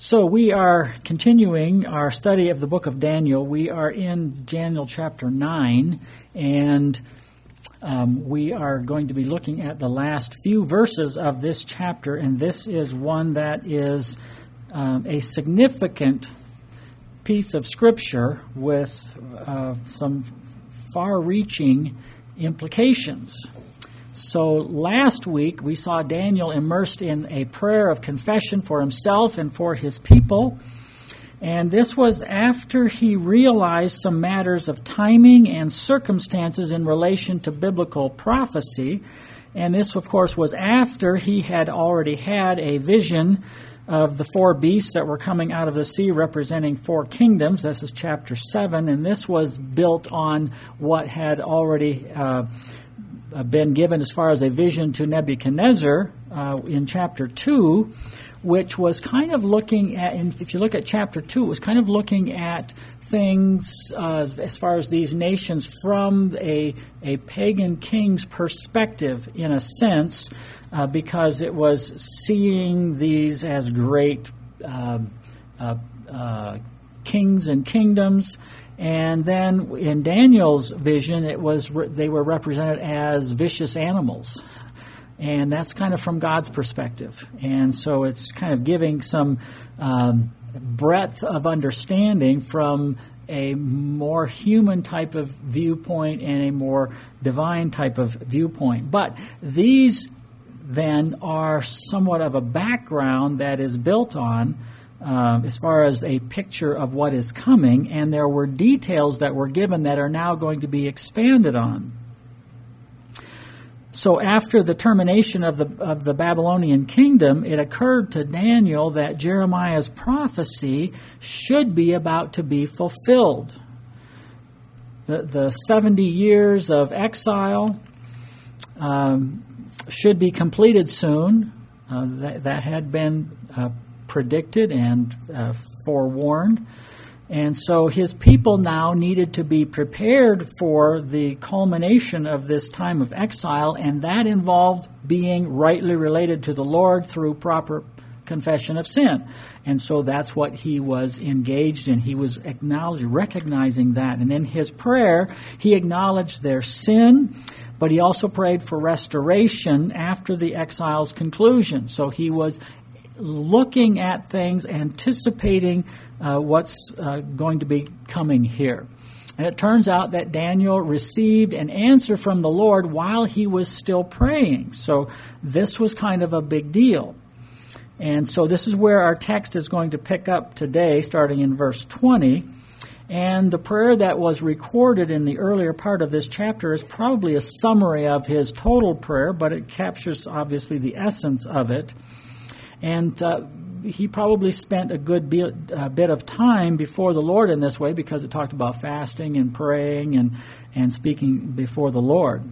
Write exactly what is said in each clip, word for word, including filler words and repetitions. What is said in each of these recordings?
So we are continuing our study of the book of Daniel. We are in Daniel chapter nine, and um, we are going to be looking at the last few verses of this chapter, and this is one that is um, a significant piece of Scripture with uh, some far-reaching implications. So last week we saw Daniel immersed in a prayer of confession for himself and for his people. And this was after he realized some matters of timing and circumstances in relation to biblical prophecy. And this, of course, was after he had already had a vision of the four beasts that were coming out of the sea representing four kingdoms. This is chapter seven, and this was built on what had already uh, been given as far as a vision to Nebuchadnezzar uh, in chapter two, which was kind of looking at, and if you look at chapter two, it was kind of looking at things uh, as far as these nations from a, a pagan king's perspective, in a sense, uh, because it was seeing these as great uh, uh, uh, kings and kingdoms. And then in Daniel's vision, it was they were represented as vicious animals. And that's kind of from God's perspective. And so it's kind of giving some um, breadth of understanding from a more human type of viewpoint and a more divine type of viewpoint. But these then are somewhat of a background that is built on Uh, as far as a picture of what is coming, and there were details that were given that are now going to be expanded on. So after the termination of the of the Babylonian kingdom, it occurred to Daniel that Jeremiah's prophecy should be about to be fulfilled. The, the seventy years of exile um, should be completed soon. Uh, that, that had been uh, predicted and uh, forewarned. And so his people now needed to be prepared for the culmination of this time of exile, and that involved being rightly related to the Lord through proper confession of sin. And so that's what he was engaged in. He was acknowledging, recognizing that. And in his prayer, he acknowledged their sin, but he also prayed for restoration after the exile's conclusion. So he was looking at things, anticipating uh, what's uh, going to be coming here. And it turns out that Daniel received an answer from the Lord while he was still praying. So this was kind of a big deal. And so this is where our text is going to pick up today, starting in verse twenty. And the prayer that was recorded in the earlier part of this chapter is probably a summary of his total prayer, but it captures, obviously, the essence of it. And uh, he probably spent a good bit, uh, bit of time before the Lord in this way, because it talked about fasting and praying and, and speaking before the Lord.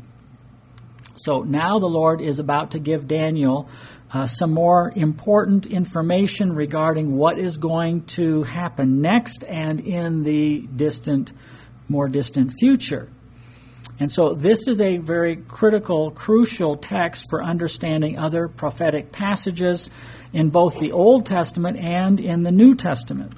So now the Lord is about to give Daniel uh, some more important information regarding what is going to happen next and in the distant, more distant future. And so this is a very critical, crucial text for understanding other prophetic passages in both the Old Testament and in the New Testament.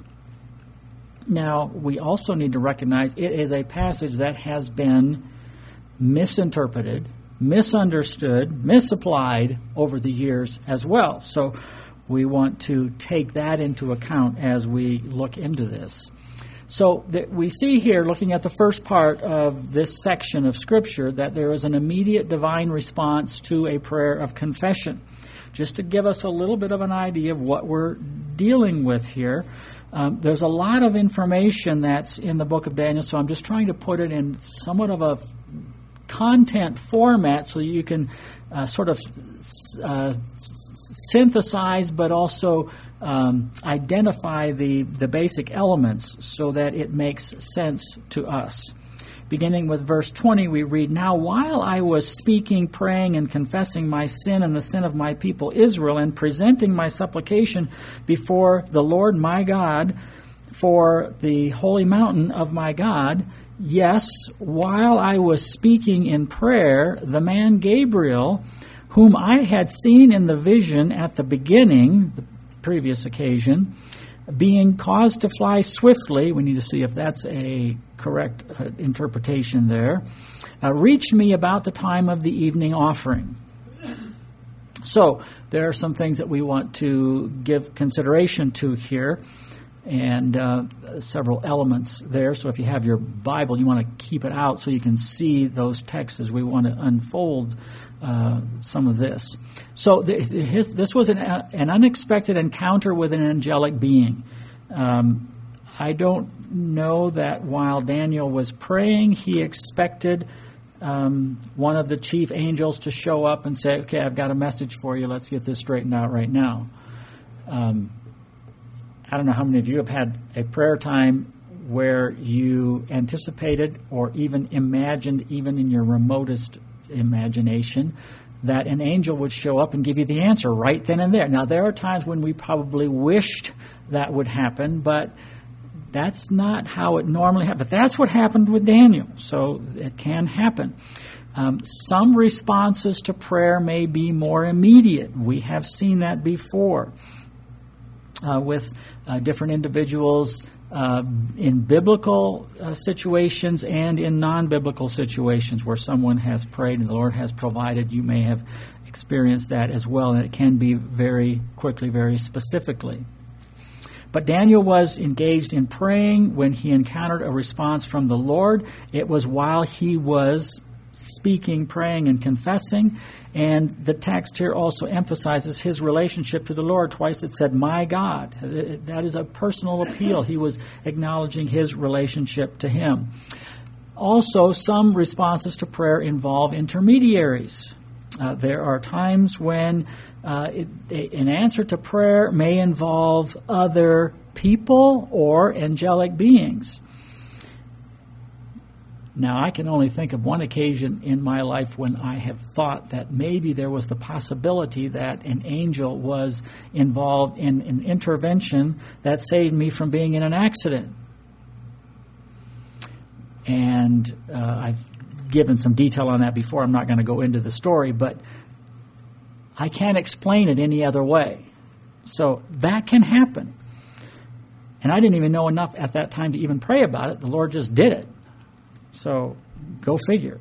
Now, we also need to recognize it is a passage that has been misinterpreted, misunderstood, misapplied over the years as well. So we want to take that into account as we look into this. So that we see here, looking at the first part of this section of Scripture, that there is an immediate divine response to a prayer of confession. Just to give us a little bit of an idea of what we're dealing with here, um, there's a lot of information that's in the book of Daniel, so I'm just trying to put it in somewhat of a content format so you can uh, sort of uh, synthesize, but also Um, identify the, the basic elements so that it makes sense to us. Beginning with verse twenty, we read, "Now while I was speaking, praying, and confessing my sin and the sin of my people Israel, and presenting my supplication before the Lord my God for the holy mountain of my God, yes, while I was speaking in prayer, the man Gabriel, whom I had seen in the vision at the beginning," the previous occasion. Being caused to fly swiftly, we need to see if that's a correct uh, interpretation there, uh, reached me about the time of the evening offering. So there are some things that we want to give consideration to here, and uh, several elements there. So if you have your Bible, you want to keep it out so you can see those texts as we want to unfold uh, some of this. So th- his, this was an, uh, an unexpected encounter with an angelic being. Um, I don't know that while Daniel was praying, he expected um, one of the chief angels to show up and say, okay, I've got a message for you. Let's get this straightened out right now. Um, I don't know how many of you have had a prayer time where you anticipated or even imagined, even in your remotest imagination, that an angel would show up and give you the answer right then and there. Now, there are times when we probably wished that would happen, but that's not how it normally happens. But that's what happened with Daniel, so it can happen. Um, some responses to prayer may be more immediate. We have seen that before uh, with uh, different individuals uh, in biblical uh, situations and in non-biblical situations where someone has prayed and the Lord has provided. You may have experienced that as well, and it can be very quickly, very specifically. But Daniel was engaged in praying when he encountered a response from the Lord. It was while he was speaking, praying, and confessing. And the text here also emphasizes his relationship to the Lord. Twice it said, my God. That is a personal appeal. He was acknowledging his relationship to him. Also, some responses to prayer involve intermediaries. Uh, there are times when uh, it, an answer to prayer may involve other people or angelic beings. Now, I can only think of one occasion in my life when I have thought that maybe there was the possibility that an angel was involved in an intervention that saved me from being in an accident. And uh, I've given some detail on that before. I'm not going to go into the story, but I can't explain it any other way. So that can happen. And I didn't even know enough at that time to even pray about it. The Lord just did it. So go figure.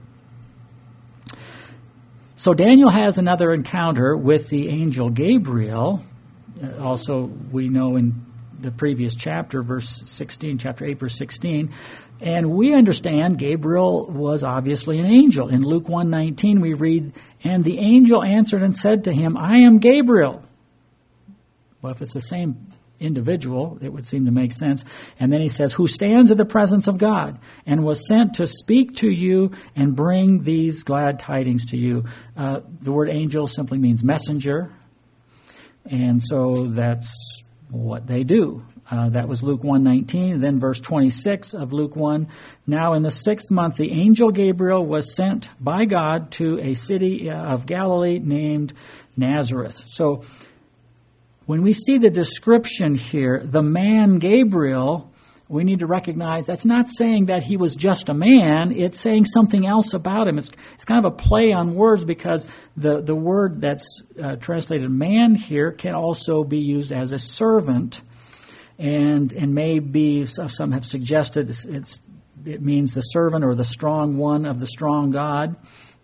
So Daniel has another encounter with the angel Gabriel. Also, we know in the previous chapter, verse sixteen, chapter eight, verse sixteen. And we understand Gabriel was obviously an angel. In Luke one nineteen, we read, and the angel answered and said to him, I am Gabriel. Well, if it's the same individual, it would seem to make sense. And then he says, who stands in the presence of God and was sent to speak to you and bring these glad tidings to you. Uh, the word angel simply means messenger. And so that's what they do. Uh, that was Luke one nineteen. Then verse twenty-six of Luke one. Now in the sixth month, the angel Gabriel was sent by God to a city of Galilee named Nazareth. So when we see the description here, the man Gabriel, we need to recognize that's not saying that he was just a man. It's saying something else about him. It's, it's kind of a play on words because the, the word that's uh, translated man here can also be used as a servant. And and maybe some have suggested it's, it's it means the servant or the strong one of the strong God.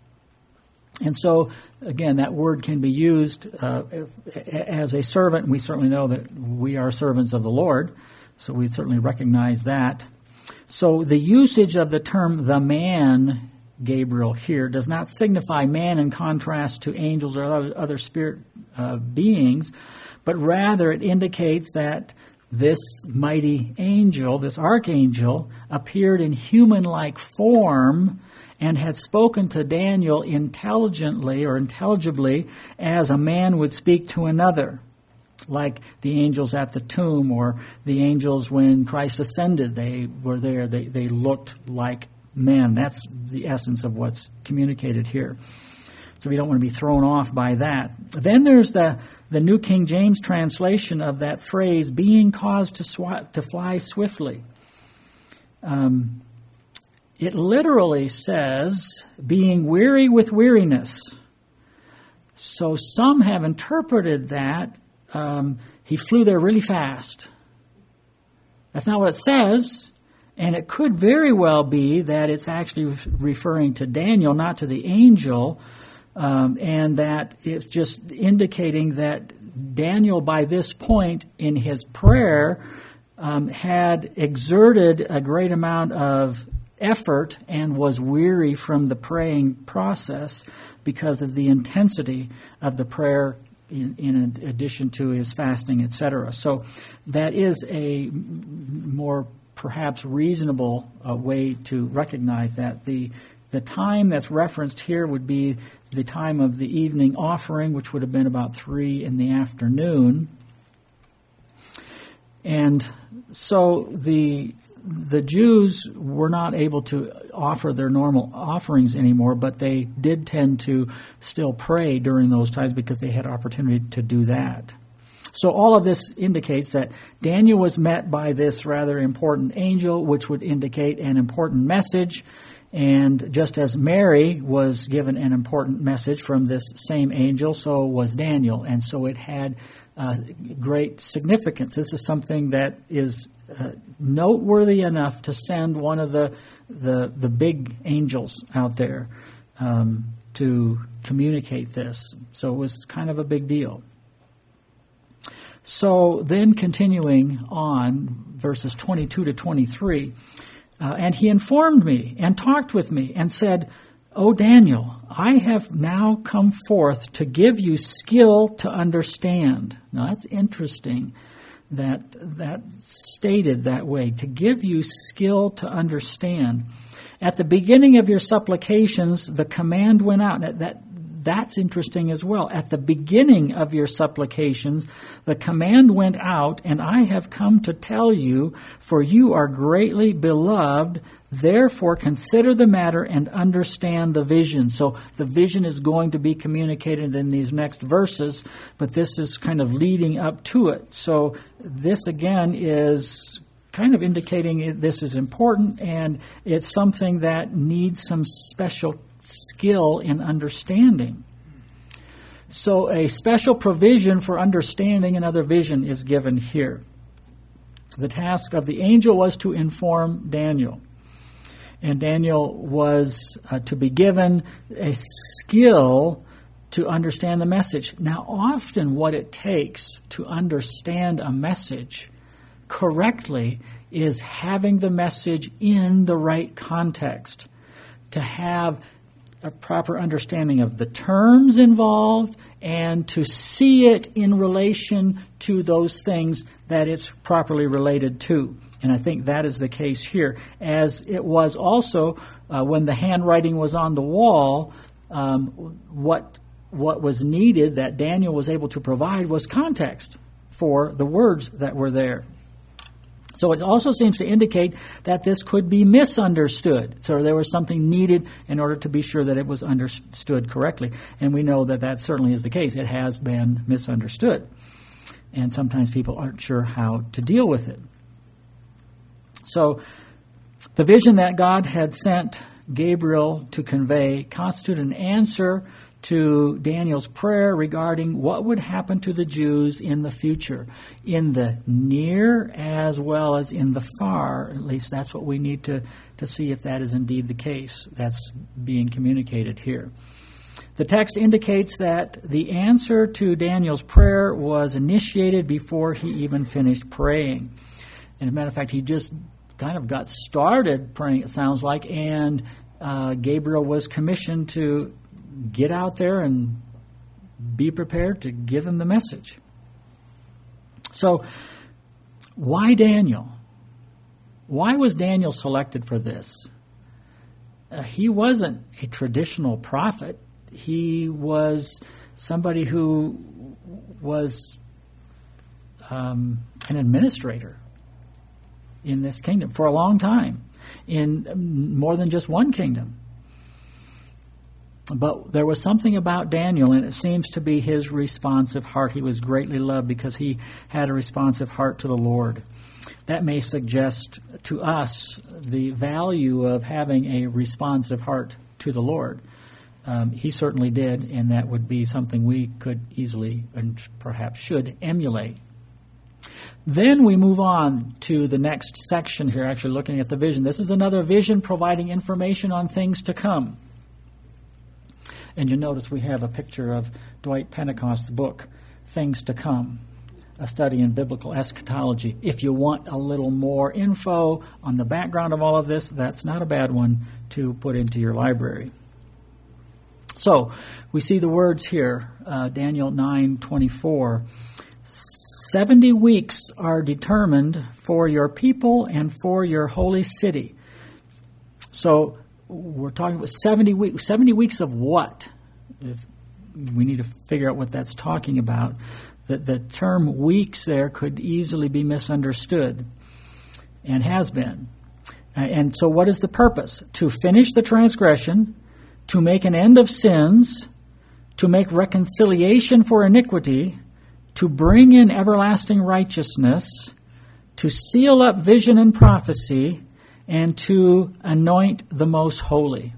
And so, again, that word can be used uh, as a servant. We certainly know that we are servants of the Lord, so we certainly recognize that. So the usage of the term the man Gabriel here does not signify man in contrast to angels or other, other spirit uh, beings, but rather it indicates that this mighty angel, this archangel, appeared in human-like form and had spoken to Daniel intelligently or intelligibly as a man would speak to another, like the angels at the tomb or the angels when Christ ascended. They were there. They, they looked like men. That's the essence of what's communicated here. So we don't want to be thrown off by that. Then there's the, the New King James translation of that phrase, being caused to, sw- to fly swiftly. Um, it literally says, being weary with weariness. So some have interpreted that. Um, he flew there really fast. That's not what it says, and it could very well be that it's actually referring to Daniel, not to the angel, um, and that it's just indicating that Daniel, by this point in his prayer, um, had exerted a great amount of effort and was weary from the praying process because of the intensity of the prayer in, in addition to his fasting, et cetera. So that is a more perhaps reasonable uh, way to recognize that. The the time that's referenced here would be the time of the evening offering, which would have been about three in the afternoon. And so the the Jews were not able to offer their normal offerings anymore, but they did tend to still pray during those times because they had opportunity to do that. So all of this indicates that Daniel was met by this rather important angel, which would indicate an important message. And just as Mary was given an important message from this same angel, so was Daniel. And so it had uh, great significance. This is something that is uh, noteworthy enough to send one of the the, the big angels out there um, to communicate this. So it was kind of a big deal. So then continuing on, verses twenty-two to twenty-three, uh, and he informed me and talked with me and said, O Daniel, I have now come forth to give you skill to understand. Now that's interesting that that stated that way, to give you skill to understand. At the beginning of your supplications, the command went out. That, that That's interesting as well. At the beginning of your supplications, the command went out, and I have come to tell you, for you are greatly beloved. Therefore, consider the matter and understand the vision. So the vision is going to be communicated in these next verses, but this is kind of leading up to it. So this, again, is kind of indicating this is important, and it's something that needs some special skill in understanding. So a special provision for understanding another vision is given here. The task of the angel was to inform Daniel. And Daniel was uh, to be given a skill to understand the message. Now, often what it takes to understand a message correctly is having the message in the right context, to have a proper understanding of the terms involved and to see it in relation to those things that it's properly related to. And I think that is the case here, as it was also uh, when the handwriting was on the wall. Um, what what was needed that Daniel was able to provide was context for the words that were there. So it also seems to indicate that this could be misunderstood. So there was something needed in order to be sure that it was understood correctly. And we know that that certainly is the case. It has been misunderstood. And sometimes people aren't sure how to deal with it. So the vision that God had sent Gabriel to convey constituted an answer to Daniel's prayer regarding what would happen to the Jews in the future, in the near as well as in the far. At least that's what we need to, to see if that is indeed the case. That's being communicated here. The text indicates that the answer to Daniel's prayer was initiated before he even finished praying. And as a matter of fact, he just kind of got started praying, it sounds like, and uh, Gabriel was commissioned to get out there and be prepared to give him the message. So, why Daniel? Why was Daniel selected for this? Uh, he wasn't a traditional prophet. He was somebody who was um, an administrator in this kingdom for a long time, in more than just one kingdom. But there was something about Daniel, and it seems to be his responsive heart. He was greatly loved because he had a responsive heart to the Lord. That may suggest to us the value of having a responsive heart to the Lord. Um, he certainly did, and that would be something we could easily and perhaps should emulate. Then we move on to the next section here, actually looking at the vision. This is another vision providing information on things to come. And you notice we have a picture of Dwight Pentecost's book, Things to Come, a study in biblical eschatology. If you want a little more info on the background of all of this, that's not a bad one to put into your library. So we see the words here, uh, Daniel nine twenty-four. Seventy weeks are determined for your people and for your holy city. So we're talking about seventy weeks. seventy weeks of what? If we need to figure out what that's talking about. The, the term weeks there could easily be misunderstood and has been. Uh, and so what is the purpose? To finish the transgression, to make an end of sins, to make reconciliation for iniquity, to bring in everlasting righteousness, to seal up vision and prophecy, and to anoint the most holy.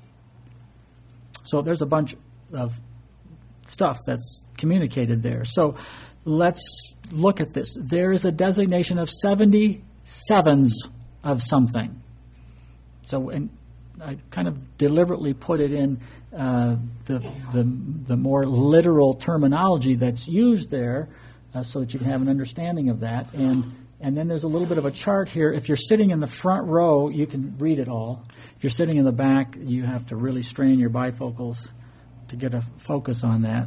So there's a bunch of stuff that's communicated there. So let's look at this. There is a designation of seventy sevens of something. So and I kind of deliberately put it in uh, the, the the more literal terminology that's used there uh, so that you can have an understanding of that. And And then there's a little bit of a chart here. If you're sitting in the front row, you can read it all. If you're sitting in the back, you have to really strain your bifocals to get a focus on that.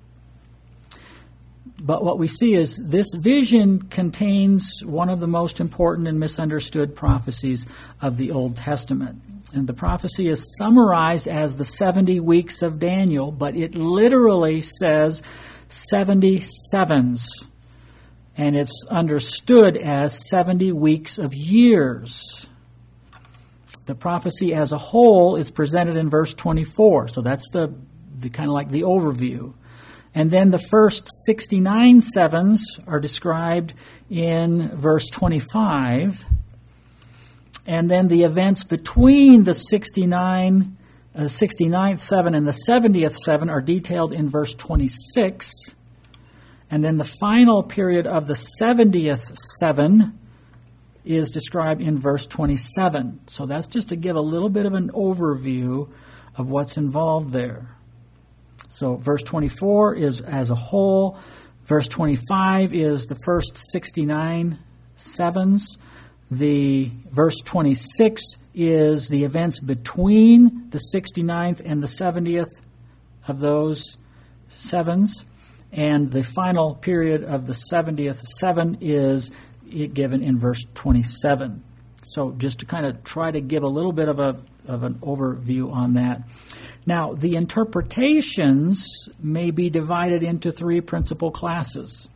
But what we see is this vision contains one of the most important and misunderstood prophecies of the Old Testament. And the prophecy is summarized as the seventy weeks of Daniel, but it literally says seventy sevens. And it's understood as seventy weeks of years. The prophecy as a whole is presented in verse twenty-four. So that's the, the kind of like the overview. And then the first sixty-nine sevens are described in verse twenty-five. And then the events between the sixty-nine, uh, sixty-ninth seven and the seventieth seven are detailed in verse twenty-six. And then the final period of the seventieth seven is described in verse twenty-seven. So that's just to give a little bit of an overview of what's involved there. So verse twenty-four is as a whole. Verse twenty-five is the first sixty-nine sevens. The verse twenty-six is the events between the sixty-ninth and the seventieth of those sevens. And the final period of the seventieth seven is given in verse twenty-seven. So just to kind of try to give a little bit of a of an overview on that. Now, the interpretations may be divided into three principal classes.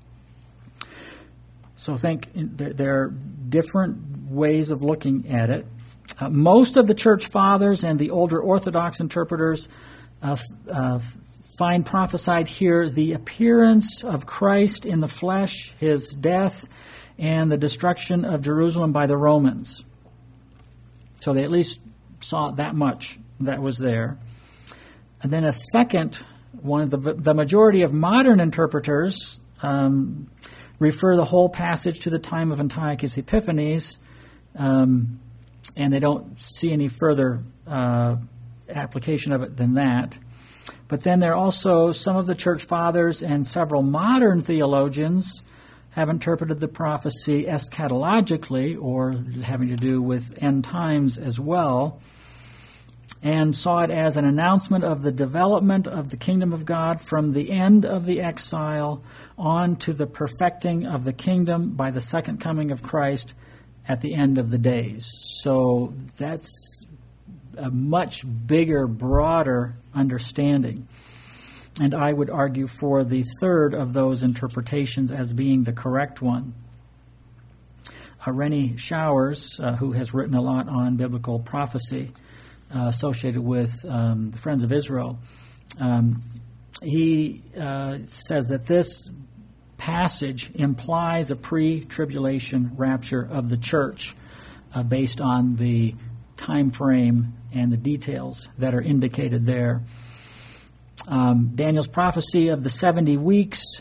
So think there are different ways of looking at it. Uh, most of the church fathers and the older Orthodox interpreters uh, uh, find prophesied here the appearance of Christ in the flesh, his death, and the destruction of Jerusalem by the Romans. So they at least saw that much that was there. And then a second one, the, the majority of modern interpreters um, refer the whole passage to the time of Antiochus Epiphanes, um, and they don't see any further uh, application of it than that. But then there are also some of the church fathers and several modern theologians have interpreted the prophecy eschatologically, or having to do with end times as well, and saw it as an announcement of the development of the kingdom of God from the end of the exile on to the perfecting of the kingdom by the second coming of Christ at the end of the days. So that's a much bigger, broader understanding. And I would argue for the third of those interpretations as being the correct one. Uh, Rennie Showers, uh, who has written a lot on biblical prophecy uh, associated with um, the Friends of Israel, um, he uh, says that this passage implies a pre-tribulation rapture of the church uh, based on the time frame and the details that are indicated there. Um, Daniel's prophecy of the seventy weeks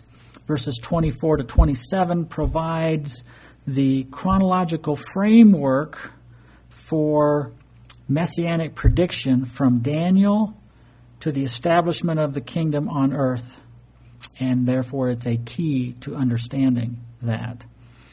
verses twenty-four to twenty-seven provides the chronological framework for messianic prediction from Daniel to the establishment of the kingdom on earth. And therefore, it's a key to understanding that.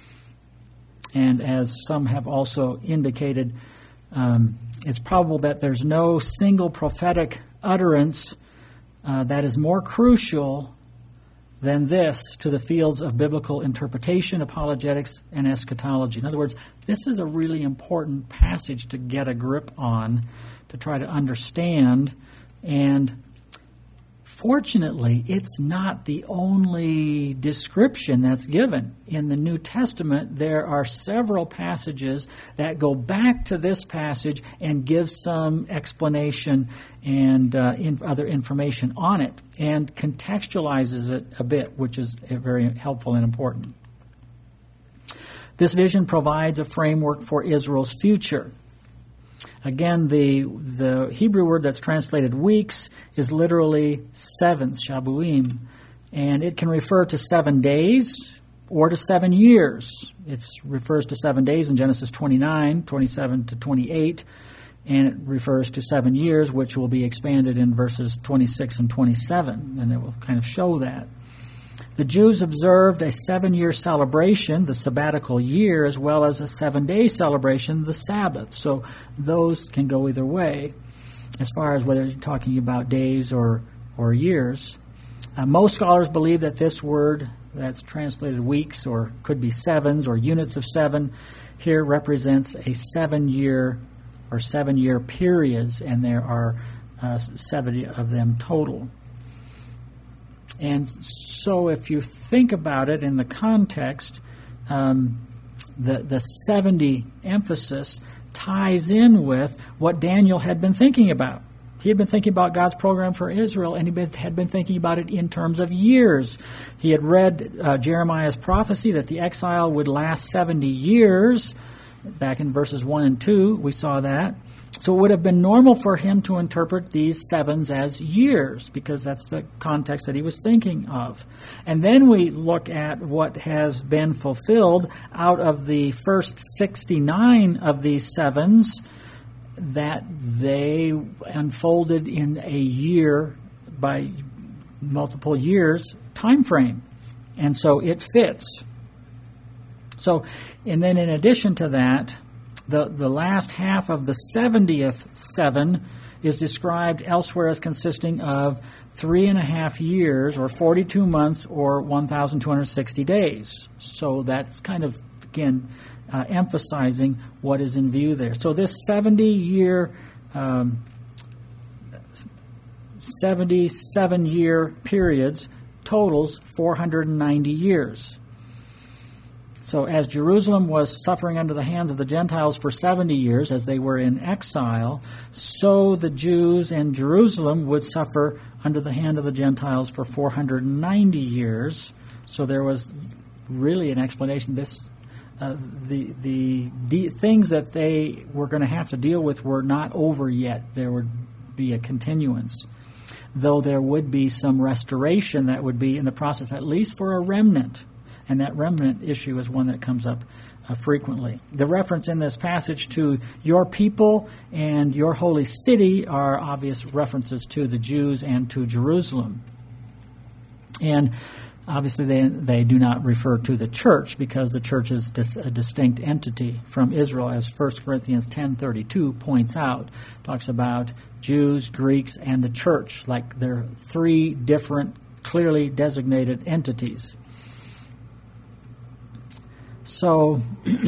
And as some have also indicated, um, it's probable that there's no single prophetic utterance uh, that is more crucial than this to the fields of biblical interpretation, apologetics, and eschatology. In other words, this is a really important passage to get a grip on, to try to understand. And fortunately, it's not the only description that's given. In the New Testament, there are several passages that go back to this passage and give some explanation and uh, in other information on it, and contextualizes it a bit, which is very helpful and important. This vision provides a framework for Israel's future. Again, the the Hebrew word that's translated weeks is literally sevenths, shabuim, and it can refer to seven days or to seven years. It refers to seven days in Genesis twenty-nine, twenty-seven to twenty-eight, and it refers to seven years, which will be expanded in verses twenty-six and twenty-seven, and it will kind of show that. The Jews observed a seven-year celebration, the sabbatical year, as well as a seven-day celebration, the Sabbath. So those can go either way as far as whether you're talking about days or, or years. Uh, most scholars believe that this word that's translated weeks or could be sevens or units of seven here represents a seven-year or seven-year periods, and there are uh, seventy of them total. And so if you think about it in the context, um, the, the seventy emphasis ties in with what Daniel had been thinking about. He had been thinking about God's program for Israel, and he had been thinking about it in terms of years. He had read uh, Jeremiah's prophecy that the exile would last seventy years. Back in verses one and two, we saw that. So it would have been normal for him to interpret these sevens as years, because that's the context that he was thinking of. And then we look at what has been fulfilled out of the first sixty-nine of these sevens, that they unfolded in a year by multiple years time frame. And so it fits. So, and then in addition to that, The, the last half of the seventieth seven is described elsewhere as consisting of three and a half years, or forty-two months, or one thousand two hundred sixty days. So that's kind of, again, uh, emphasizing what is in view there. So this seventy-year, um, seventy-seven-year periods totals four hundred ninety years. So as Jerusalem was suffering under the hands of the Gentiles for seventy years as they were in exile, so the Jews in Jerusalem would suffer under the hand of the Gentiles for four hundred ninety years. So there was really an explanation. This, uh, the the de- things that they were going to have to deal with were not over yet. There would be a continuance, though there would be some restoration that would be in the process, at least for a remnant. And that remnant issue is one that comes up uh, frequently. The reference in this passage to your people and your holy city are obvious references to the Jews and to Jerusalem. And obviously they they do not refer to the church, because the church is dis, a distinct entity from Israel, as First Corinthians ten thirty-two points out. Talks about Jews, Greeks, and the church, like they're three different, clearly designated entities. So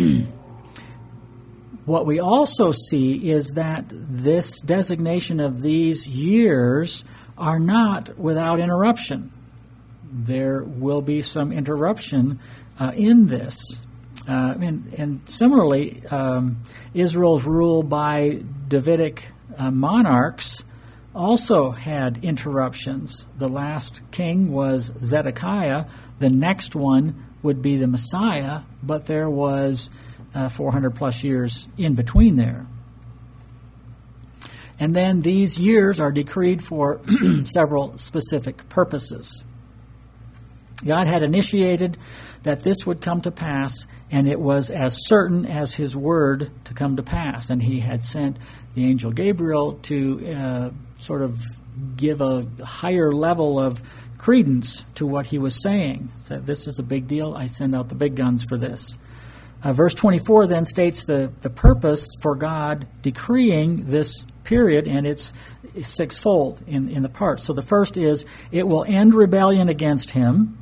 what we also see is that this designation of these years are not without interruption. There will be some interruption uh, in this. Uh, and, and similarly, um, Israel's rule by Davidic uh, monarchs also had interruptions. The last king was Zedekiah. The next one would be the Messiah, but there was uh, four hundred plus years in between there. And then these years are decreed for several specific purposes. God had initiated that this would come to pass, and it was as certain as his word to come to pass. And he had sent the angel Gabriel to uh, sort of give a higher level of credence to what he was saying. So this is a big deal. I send out the big guns for this. Uh, verse twenty-four then states the, the purpose for God decreeing this period, and it's sixfold in, in the parts. So the first is, it will end rebellion against him.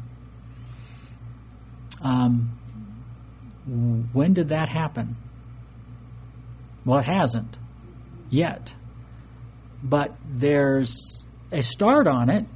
Um, when did that happen? Well, it hasn't yet. But there's a start on it,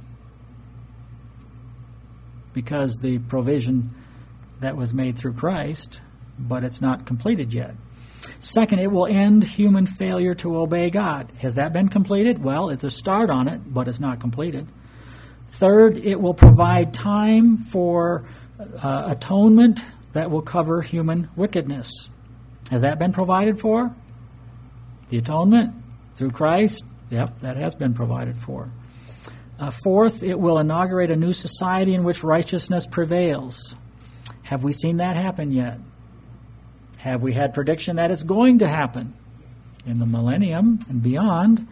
because the provision that was made through Christ, but it's not completed yet. Second, it will end human failure to obey God. Has that been completed? Well, it's a start on it, but it's not completed. Third, it will provide time for uh, atonement that will cover human wickedness. Has that been provided for? The atonement through Christ? Yep, that has been provided for. Uh, fourth, it will inaugurate a new society in which righteousness prevails. Have we seen that happen yet? Have we had prediction that it's going to happen in the millennium and beyond?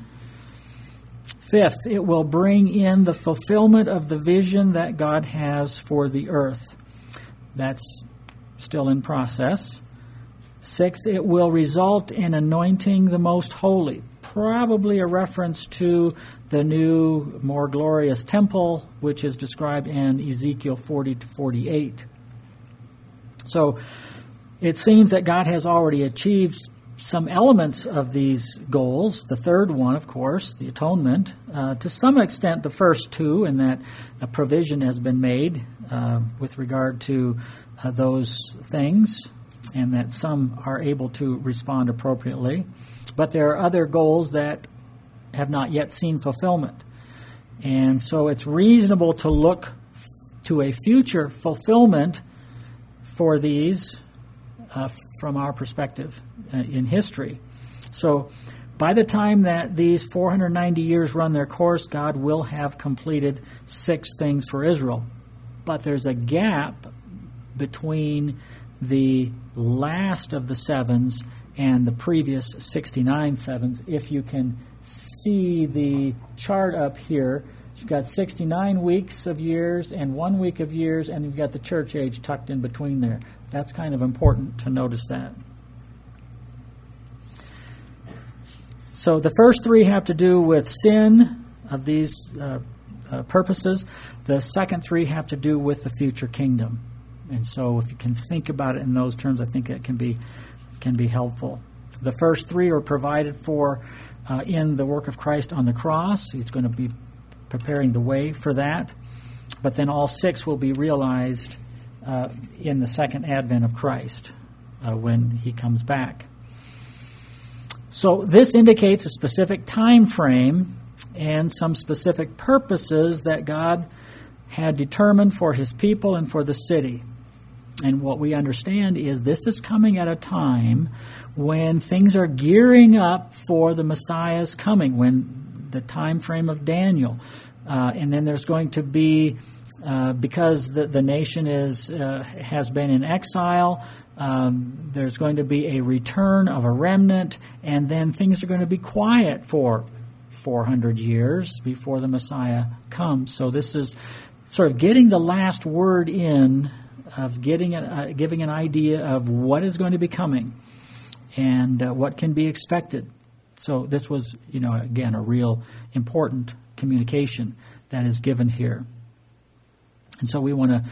Fifth, it will bring in the fulfillment of the vision that God has for the earth. That's still in process. Sixth, it will result in anointing the most holy. Probably a reference to the new, more glorious temple, which is described in Ezekiel forty to forty-eight. So it seems that God has already achieved some elements of these goals. The third one, of course, the atonement. Uh, to some extent, the first two, in that a provision has been made uh, with regard to uh, those things, and that some are able to respond appropriately. But there are other goals that have not yet seen fulfillment. And so it's reasonable to look to a future fulfillment for these uh, from our perspective uh, in history. So by the time that these four hundred ninety years run their course, God will have completed six things for Israel. But there's a gap between the last of the sevens and the previous sixty-nine sevens. If you can see the chart up here, you've got sixty-nine weeks of years and one week of years, and you've got the church age tucked in between there. That's kind of important to notice that. So the first three have to do with sin of these uh, uh, purposes. The second three have to do with the future kingdom. And so if you can think about it in those terms, I think it can be can be helpful. The first three are provided for uh, in the work of Christ on the cross. He's going to be preparing the way for that. But then all six will be realized uh, in the second advent of Christ uh, when he comes back. So this indicates a specific time frame and some specific purposes that God had determined for his people and for the city. And what we understand is this is coming at a time when things are gearing up for the Messiah's coming, when the time frame of Daniel. Uh, and then there's going to be, uh, because the, the nation is uh, has been in exile, um, there's going to be a return of a remnant, and then things are going to be quiet for four hundred years before the Messiah comes. So this is sort of getting the last word in, of getting a, uh, giving an idea of what is going to be coming and uh, what can be expected. So this was, you know, again, a real important communication that is given here. And so we want to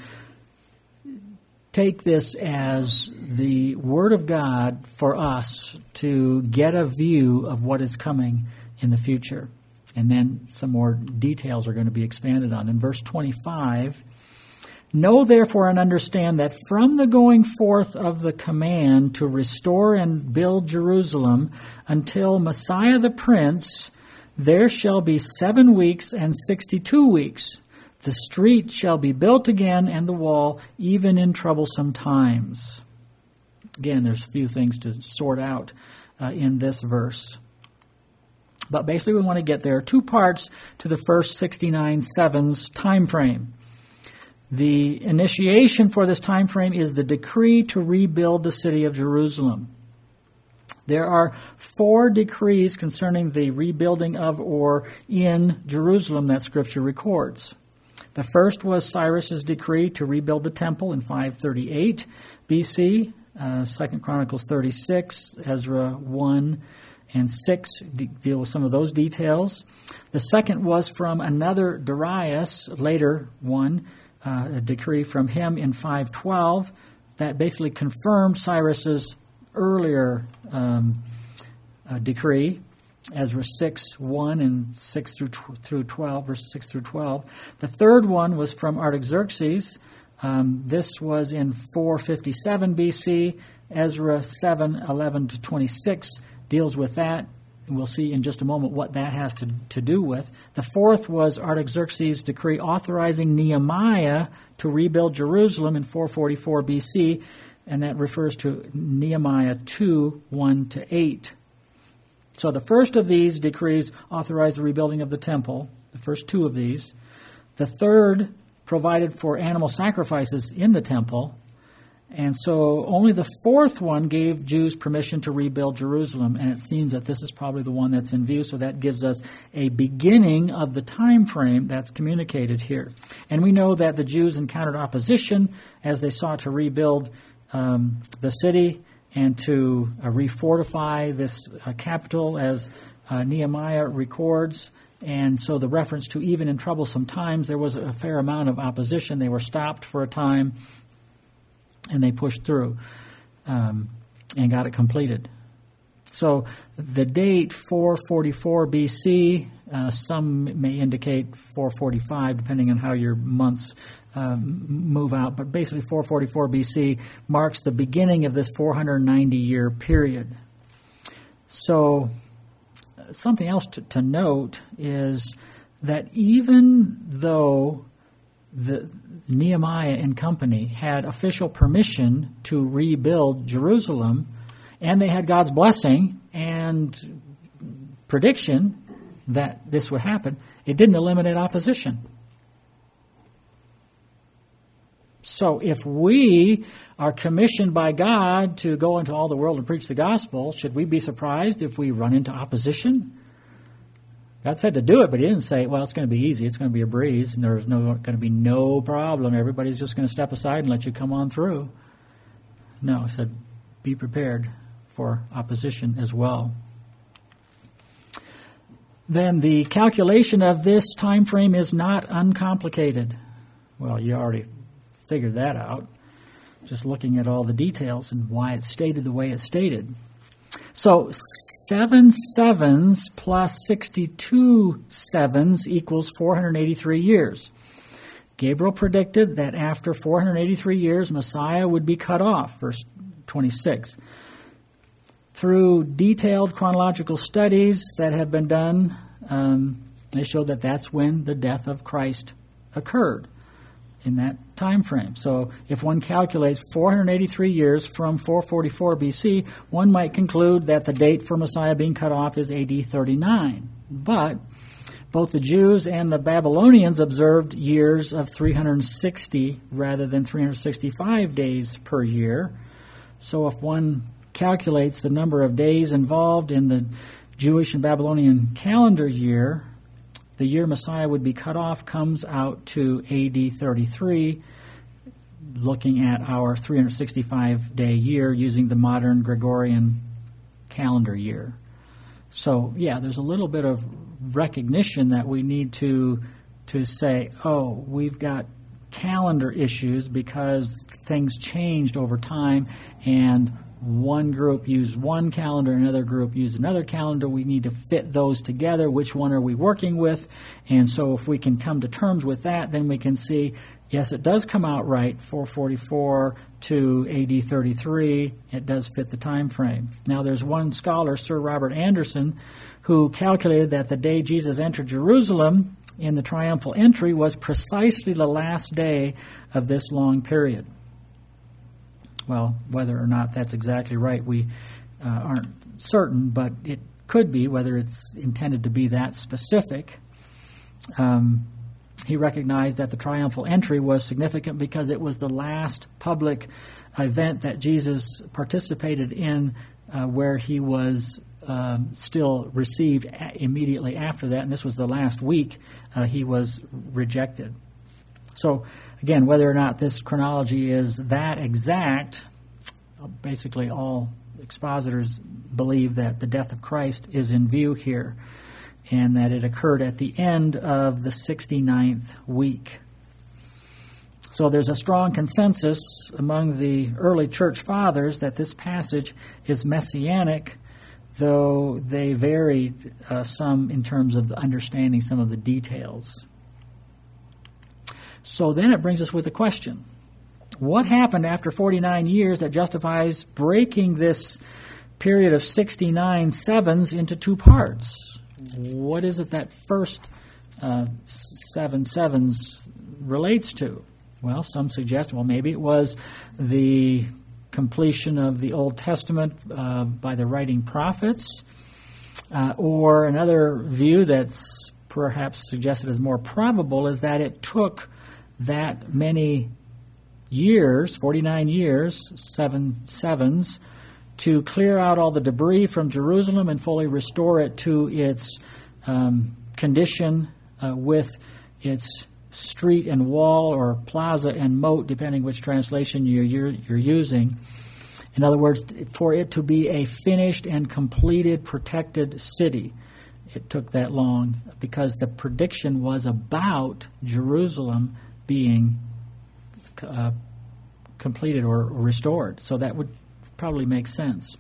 take this as the Word of God for us to get a view of what is coming in the future. And then some more details are going to be expanded on. In verse twenty-five, know therefore and understand that from the going forth of the command to restore and build Jerusalem until Messiah the Prince, there shall be seven weeks and sixty-two weeks. The street shall be built again and the wall, even in troublesome times. Again, there's a few things to sort out uh, in this verse. But basically we want to get there. Two parts to the first sixty-nine sevens time frame. The initiation for this time frame is the decree to rebuild the city of Jerusalem. There are four decrees concerning the rebuilding of or in Jerusalem that Scripture records. The first was Cyrus's decree to rebuild the temple in five thirty-eight B C. Uh, Second Chronicles thirty-six, Ezra one and six de- deal with some of those details. The second was from another Darius, later one, uh, a decree from him in five twelve that basically confirmed Cyrus's earlier um, uh, decree, Ezra six one and six through through twelve, verses six through twelve. The third one was from Artaxerxes. Um, this was in four fifty-seven B C. Ezra seven eleven to twenty-six deals with that. And we'll see in just a moment what that has to, to do with. The fourth was Artaxerxes' decree authorizing Nehemiah to rebuild Jerusalem in four forty-four B C, and that refers to Nehemiah two one to eight. So the first of these decrees authorized the rebuilding of the temple, the first two of these. The third provided for animal sacrifices in the temple. And so only the fourth one gave Jews permission to rebuild Jerusalem, and it seems that this is probably the one that's in view, so that gives us a beginning of the time frame that's communicated here. And we know that the Jews encountered opposition as they sought to rebuild um, the city and to uh, refortify this uh, capital, as uh, Nehemiah records. And so the reference to even in troublesome times, there was a fair amount of opposition. They were stopped for a time, and they pushed through um, and got it completed. So the date four forty-four B C, uh, some may indicate four forty-five, depending on how your months um, move out. But basically four forty-four B C marks the beginning of this four hundred ninety year period. So something else to, to note is that even though the Nehemiah and company had official permission to rebuild Jerusalem, and they had God's blessing and prediction that this would happen, it didn't eliminate opposition. So if we are commissioned by God to go into all the world and preach the gospel, should we be surprised if we run into opposition? God said to do it, but he didn't say, well, it's going to be easy, it's going to be a breeze, and there's no going to be no problem. Everybody's just going to step aside and let you come on through. No, he said, be prepared for opposition as well. Then the calculation of this time frame is not uncomplicated. Well, you already figured that out, just looking at all the details and why it's stated the way it's stated. So seven sevens plus sixty-two sevens equals four hundred eighty-three years. Gabriel predicted that after four hundred eighty-three years, Messiah would be cut off, verse twenty-six. Through detailed chronological studies that have been done, um, they show that that's when the death of Christ occurred, in that time frame. So if one calculates four hundred eighty-three years from four forty-four B C, one might conclude that the date for Messiah being cut off is A D thirty-nine. But both the Jews and the Babylonians observed years of three hundred sixty rather than three hundred sixty-five days per year. So if one calculates the number of days involved in the Jewish and Babylonian calendar year, the year Messiah would be cut off comes out to A D thirty-three, looking at our three hundred sixty-five day year using the modern Gregorian calendar year. So, yeah, there's a little bit of recognition that we need to to say, oh, we've got calendar issues because things changed over time, and one group used one calendar, another group used another calendar. We need to fit those together. Which one are we working with? And so if we can come to terms with that, then we can see, yes, it does come out right, four forty-four to A D thirty-three. It does fit the time frame. Now there's one scholar, Sir Robert Anderson, who calculated that the day Jesus entered Jerusalem in the triumphal entry was precisely the last day of this long period. Well, whether or not that's exactly right, we uh, aren't certain, but it could be, whether it's intended to be that specific. Um, he recognized that the triumphal entry was significant because it was the last public event that Jesus participated in uh, where he was um, still received a- immediately after that, and this was the last week uh, he was rejected. So, again, whether or not this chronology is that exact, basically all expositors believe that the death of Christ is in view here and that it occurred at the end of the sixty-ninth week. So there's a strong consensus among the early church fathers that this passage is messianic, though they varied uh, some in terms of understanding some of the details. So then it brings us with a question. What happened after forty-nine years that justifies breaking this period of sixty-nine sevens into two parts? What is it that first uh, seven sevens relates to? Well, some suggest, well, maybe it was the completion of the Old Testament uh, by the writing prophets, uh, or another view that's perhaps suggested as more probable is that it took that many years, forty-nine years, seven sevens, to clear out all the debris from Jerusalem and fully restore it to its um, condition uh, with its street and wall, or plaza and moat, depending which translation you're, you're, you're using. In other words, for it to be a finished and completed, protected city, it took that long because the prediction was about Jerusalem being uh, completed or, or restored. So that would probably makes sense.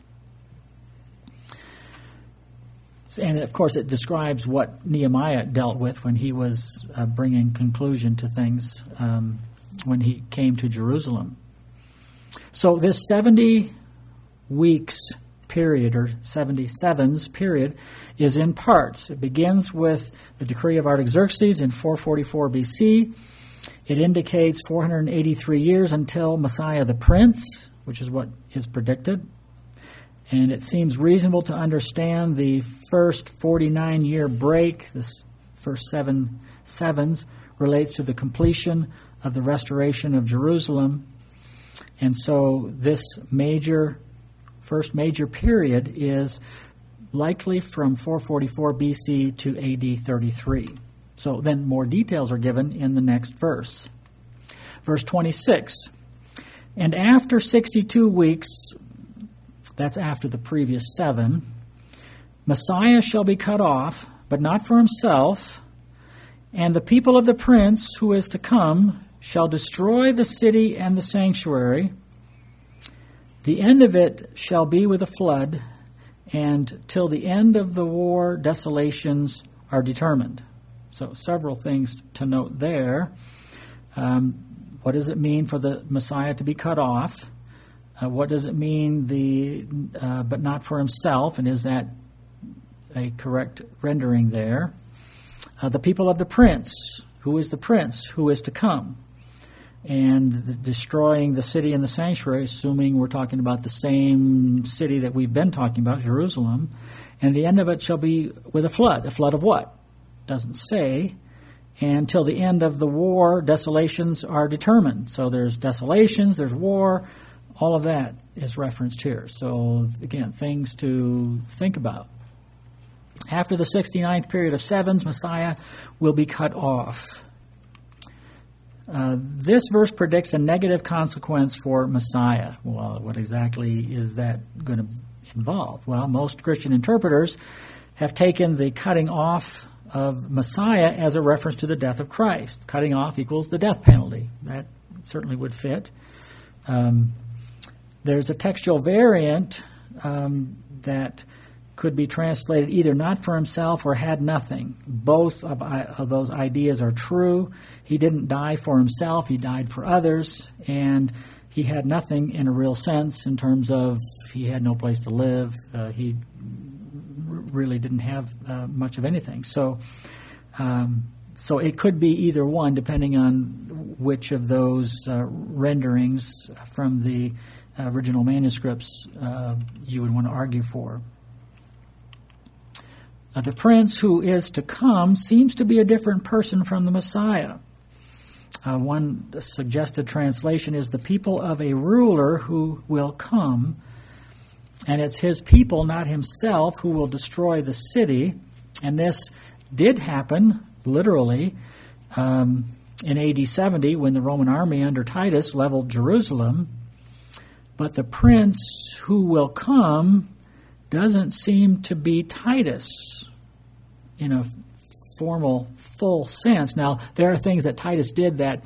And, of course, it describes what Nehemiah dealt with when he was uh, bringing conclusion to things um, when he came to Jerusalem. So this seventy weeks period, or seventy-sevens period, is in parts. It begins with the decree of Artaxerxes in four forty-four B C. It indicates four hundred eighty-three years until Messiah the Prince, which is what is predicted. And it seems reasonable to understand the first forty-nine-year break, this first seven sevens, relates to the completion of the restoration of Jerusalem. And so this major, first major period is likely from four forty-four B C to A D thirty-three. So then more details are given in the next verse. Verse twenty-six. And after sixty-two weeks, that's after the previous seven, Messiah shall be cut off, but not for himself, and the people of the prince who is to come shall destroy the city and the sanctuary. The end of it shall be with a flood, and till the end of the war desolations are determined. So several things to note there. Um, what does it mean for the Messiah to be cut off? Uh, what does it mean, the uh, but not for himself, and is that a correct rendering there? Uh, the people of the prince, who is the prince who is to come? And the destroying the city and the sanctuary, assuming we're talking about the same city that we've been talking about, Jerusalem. And the end of it shall be with a flood. A flood of what? Doesn't say. And till the end of the war, desolations are determined. So there's desolations, there's war. All of that is referenced here. So, again, things to think about. After the sixty-ninth period of sevens, Messiah will be cut off. Uh, this verse predicts a negative consequence for Messiah. Well, what exactly is that going to involve? Well, most Christian interpreters have taken the cutting off of Messiah as a reference to the death of Christ. Cutting off equals the death penalty. That certainly would fit. Um, There's a textual variant um, that could be translated either not for himself or had nothing. Both of, of those ideas are true. He didn't die for himself. He died for others. And he had nothing in a real sense in terms of he had no place to live. Uh, he r- really didn't have uh, much of anything. So, um, so it could be either one depending on which of those uh, renderings from the original manuscripts uh, you would want to argue for. Uh, the prince who is to come seems to be a different person from the Messiah. Uh, one suggested translation is the people of a ruler who will come, and it's his people, not himself, who will destroy the city. And this did happen, literally, um, in A D seventy when the Roman army under Titus leveled Jerusalem. But the prince who will come doesn't seem to be Titus in a formal, full sense. Now, there are things that Titus did that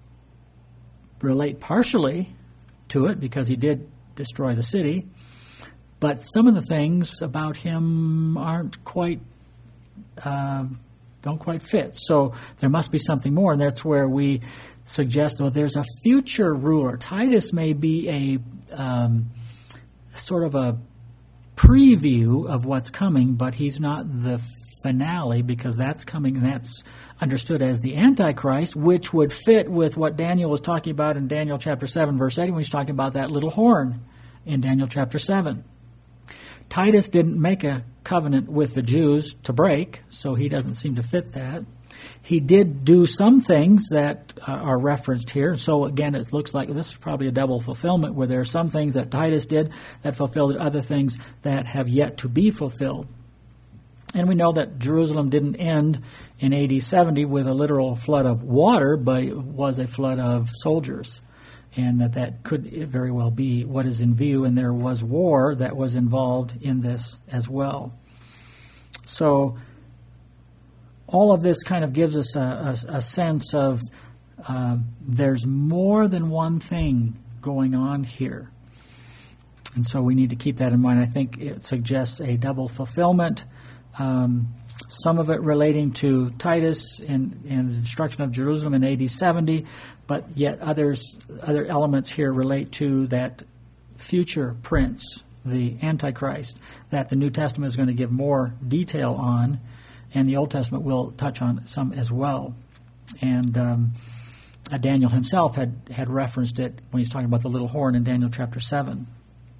relate partially to it because he did destroy the city. But some of the things about him aren't quite, uh, don't quite fit. So there must be something more, and that's where we suggest, well, there's a future ruler. Titus may be a um, sort of a preview of what's coming, but he's not the finale, because that's coming, and that's understood as the Antichrist, which would fit with what Daniel was talking about in Daniel chapter seven, verse eight, when he's talking about that little horn in Daniel chapter seven. Titus didn't make a covenant with the Jews to break, so he doesn't seem to fit that. He did do some things that uh, are referenced here. So again, it looks like this is probably a double fulfillment, where there are some things that Titus did that fulfilled it, other things that have yet to be fulfilled. And we know that Jerusalem didn't end in A D seventy with a literal flood of water, but it was a flood of soldiers. And that that could very well be what is in view, and there was war that was involved in this as well. So all of this kind of gives us a, a, a sense of uh, there's more than one thing going on here. And so we need to keep that in mind. I think it suggests a double fulfillment, um, some of it relating to Titus and, and the destruction of Jerusalem in A D seventy, but yet others, other elements here relate to that future prince, the Antichrist, that the New Testament is going to give more detail on, and the Old Testament will touch on some as well. And um, uh, Daniel himself had, had referenced it when he's talking about the little horn in Daniel chapter seven.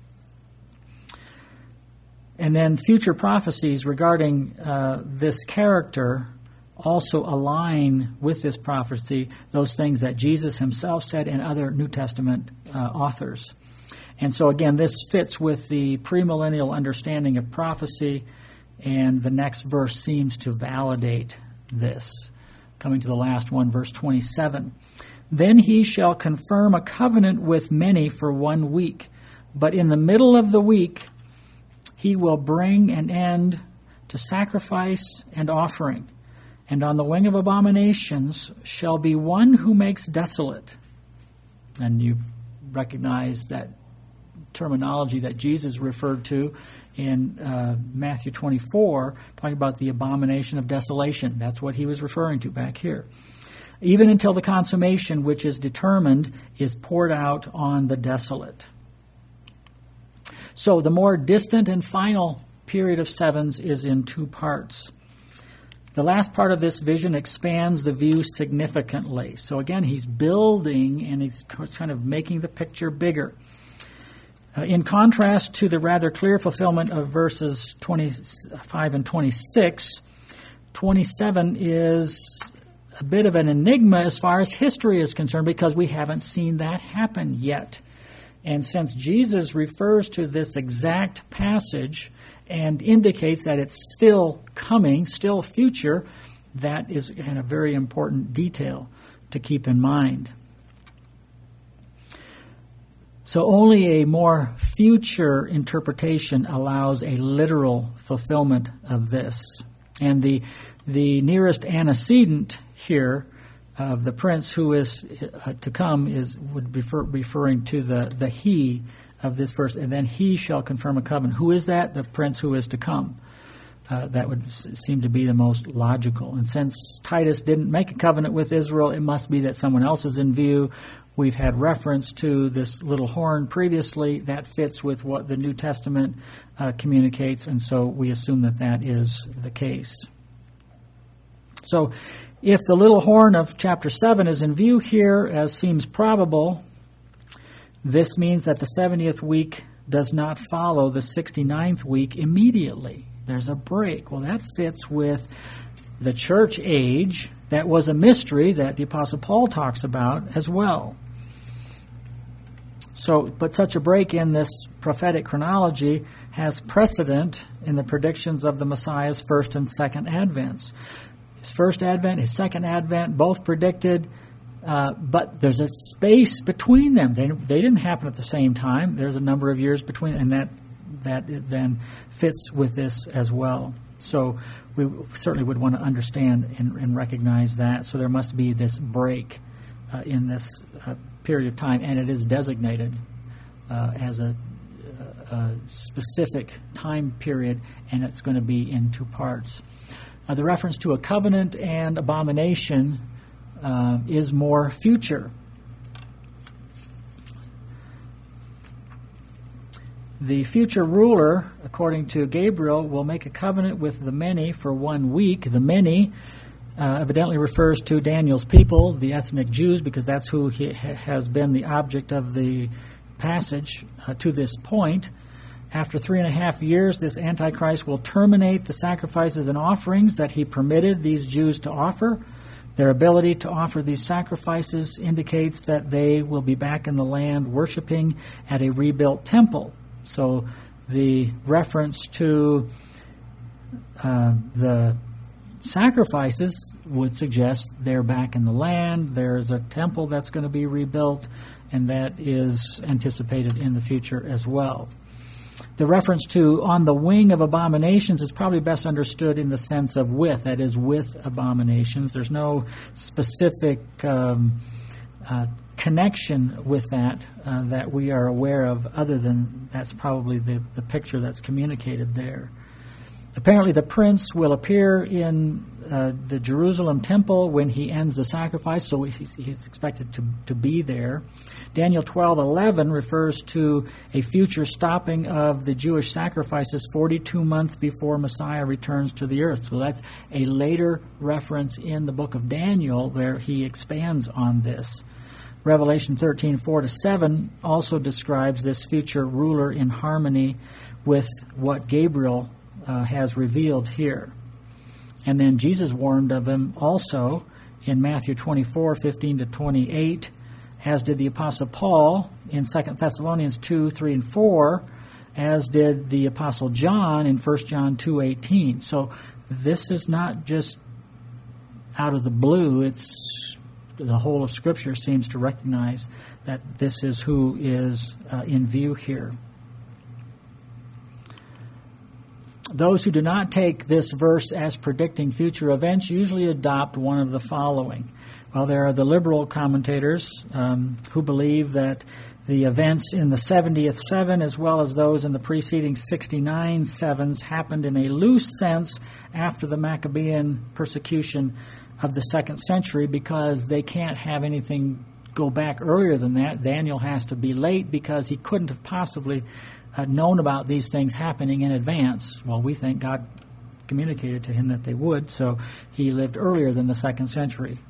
And then future prophecies regarding uh, this character also align with this prophecy, those things that Jesus himself said and other New Testament uh, authors. And so again, this fits with the premillennial understanding of prophecy, and the next verse seems to validate this. Coming to the last one, verse twenty-seven. Then he shall confirm a covenant with many for one week, but in the middle of the week he will bring an end to sacrifice and offering. And on the wing of abominations shall be one who makes desolate. And you recognize that terminology that Jesus referred to in uh, Matthew twenty-four, talking about the abomination of desolation. That's what he was referring to back here. Even until the consummation which is determined is poured out on the desolate. So the more distant and final period of sevens is in two parts. The last part of this vision expands the view significantly. So again, he's building and he's kind of making the picture bigger. Uh, in contrast to the rather clear fulfillment of verses twenty-five and twenty-six, twenty-seven is a bit of an enigma as far as history is concerned, because we haven't seen that happen yet. And since Jesus refers to this exact passage and indicates that it's still coming, still future, that is a very important detail to keep in mind. So only a more future interpretation allows a literal fulfillment of this. And the the nearest antecedent here of the prince who is uh, to come is would be refer, referring to the, the he of this verse, and then he shall confirm a covenant. Who is that? The prince who is to come. Uh, that would seem to be the most logical. And since Titus didn't make a covenant with Israel, it must be that someone else is in view. We've had reference to this little horn previously. That fits with what the New Testament uh, communicates, and so we assume that that is the case. So if the little horn of chapter seven is in view here, as seems probable, this means that the seventieth week does not follow the sixty-ninth week immediately. There's a break. Well, that fits with the church age. That was a mystery that the Apostle Paul talks about as well. So, but such a break in this prophetic chronology has precedent in the predictions of the Messiah's first and second advents. His first advent, his second advent, both predicted, uh, but there's a space between them. They, they didn't happen at the same time. There's a number of years between, and that that then fits with this as well. So we certainly would want to understand and, and recognize that. So there must be this break uh, in this uh, period of time, and it is designated uh, as a, a specific time period, and it's going to be in two parts. Uh, the reference to a covenant and abomination uh, is more future. The future ruler, according to Gabriel, will make a covenant with the many for one week. The many uh, evidently refers to Daniel's people, the ethnic Jews, because that's who he ha- has been the object of the passage uh, to this point. After three and a half years, this Antichrist will terminate the sacrifices and offerings that he permitted these Jews to offer. Their ability to offer these sacrifices indicates that they will be back in the land worshiping at a rebuilt temple. So the reference to uh, the sacrifices would suggest they're back in the land, there's a temple that's going to be rebuilt, and that is anticipated in the future as well. The reference to on the wing of abominations is probably best understood in the sense of with, that is, with abominations. There's no specific um, uh, connection with that uh, that we are aware of, other than that's probably the, the picture that's communicated there. Apparently the prince will appear in uh, the Jerusalem temple when he ends the sacrifice, so he's, he's expected to, to be there. Daniel twelve eleven refers to a future stopping of the Jewish sacrifices forty-two months before Messiah returns to the earth. So that's a later reference in the book of Daniel where he expands on this. Revelation thirteen four to seven also describes this future ruler in harmony with what Gabriel uh, has revealed here. And then Jesus warned of him also in Matthew twenty-four fifteen to twenty-eight, as did the Apostle Paul in Second Thessalonians two three and four, as did the Apostle John in First John two eighteen. So this is not just out of the blue. It's the whole of Scripture seems to recognize that this is who is uh, in view here. Those who do not take this verse as predicting future events usually adopt one of the following. Well, there are the liberal commentators um, who believe that the events in the seventieth seven, as well as those in the preceding sixty-nine sevens, happened in a loose sense after the Maccabean persecution of the second century, because they can't have anything go back earlier than that. Daniel has to be late because he couldn't have possibly uh, known about these things happening in advance. Well, we think God communicated to him that they would, so he lived earlier than the second century.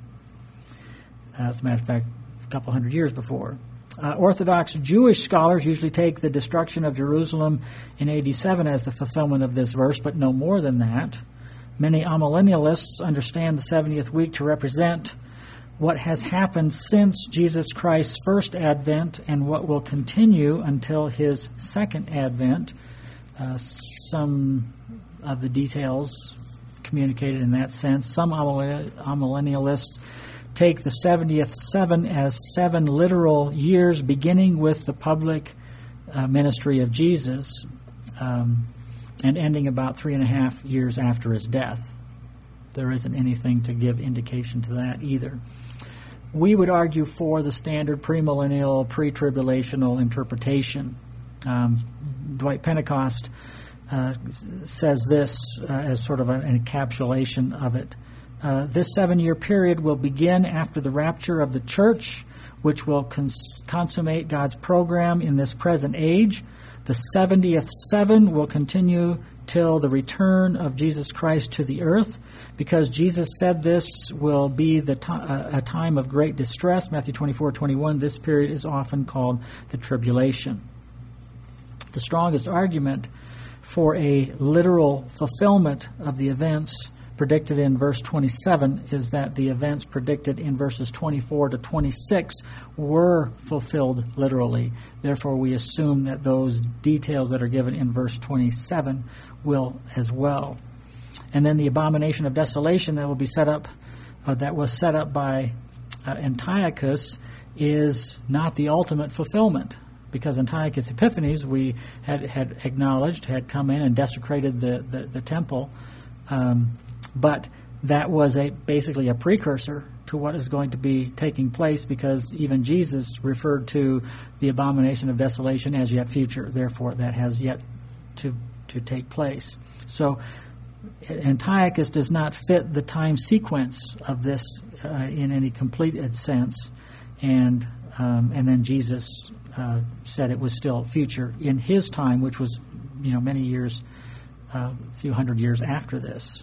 Uh, as a matter of fact, a couple hundred years before. Uh, Orthodox Jewish scholars usually take the destruction of Jerusalem in A D seven as the fulfillment of this verse, but no more than that. Many amillennialists understand the seventieth week to represent what has happened since Jesus Christ's first advent and what will continue until his second advent. Uh, some of the details communicated in that sense. Some amillennialists take the seventieth seven as seven literal years beginning with the public uh, ministry of Jesus um, and ending about three and a half years after his death. There isn't anything to give indication to that either. We would argue for the standard premillennial, pre-tribulational interpretation. Um, Dwight Pentecost uh, says this uh, as sort of an encapsulation of it. Uh, this seven-year period will begin after the rapture of the church, which will cons- consummate God's program in this present age. The seventieth seven will continue till the return of Jesus Christ to the earth. Because Jesus said this will be the to- uh, a time of great distress, Matthew twenty-four twenty-one, this period is often called the tribulation. The strongest argument for a literal fulfillment of the events predicted in verse twenty-seven is that the events predicted in verses twenty-four to twenty-six were fulfilled literally. Therefore, we assume that those details that are given in verse twenty-seven will as well. And then the abomination of desolation that will be set up, uh, that was set up by uh, Antiochus, is not the ultimate fulfillment, because Antiochus Epiphanes, we had, had acknowledged, had come in and desecrated the, the, the temple, um, but that was a basically a precursor to what is going to be taking place, because even Jesus referred to the abomination of desolation as yet future. Therefore, that has yet to to take place. So Antiochus does not fit the time sequence of this uh, in any completed sense, and um, and then Jesus uh, said it was still future in his time, which was, you know, many years, a uh, few hundred years after this.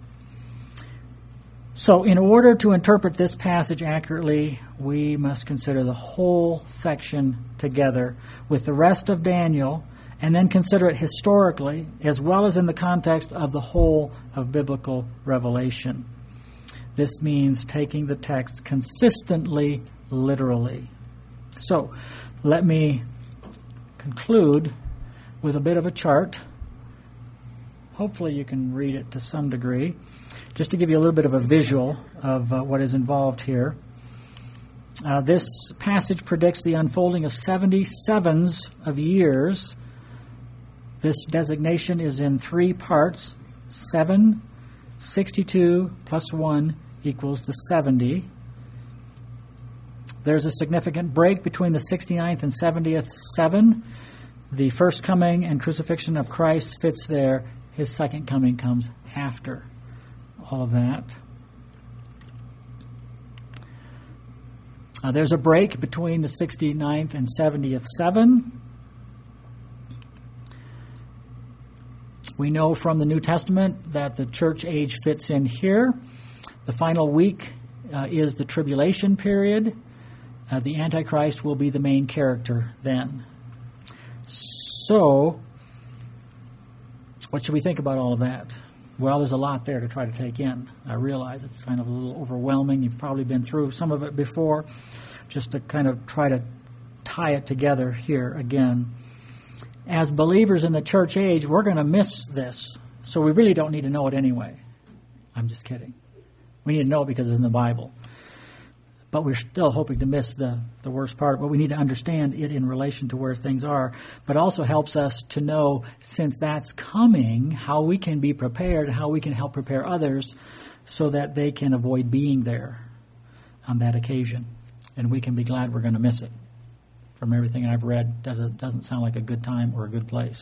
So in order to interpret this passage accurately, we must consider the whole section together with the rest of Daniel, and then consider it historically as well as in the context of the whole of biblical revelation. This means taking the text consistently literally. So let me conclude with a bit of a chart. Hopefully you can read it to some degree, just to give you a little bit of a visual of uh, what is involved here. Uh, this passage predicts the unfolding of seventy sevens of years. This designation is in three parts. seven, sixty-two plus one equals the seventy. There's a significant break between the sixty-ninth and seventieth seven. The first coming and crucifixion of Christ fits there. His second coming comes after all of that. Uh, there's a break between the sixty-ninth and seventieth seven. We know from the New Testament that the church age fits in here. The final week uh, is the tribulation period. Uh, the Antichrist will be the main character then. So, what should we think about all of that? Well, there's a lot there to try to take in. I realize it's kind of a little overwhelming. You've probably been through some of it before. Just to kind of try to tie it together here again. As believers in the church age, we're going to miss this. So we really don't need to know it anyway. I'm just kidding. We need to know it because it's in the Bible. But we're still hoping to miss the, the worst part. But we need to understand it in relation to where things are. But also helps us to know, since that's coming, how we can be prepared, how we can help prepare others so that they can avoid being there on that occasion. And we can be glad we're going to miss it. From everything I've read, doesn't doesn't sound like a good time or a good place.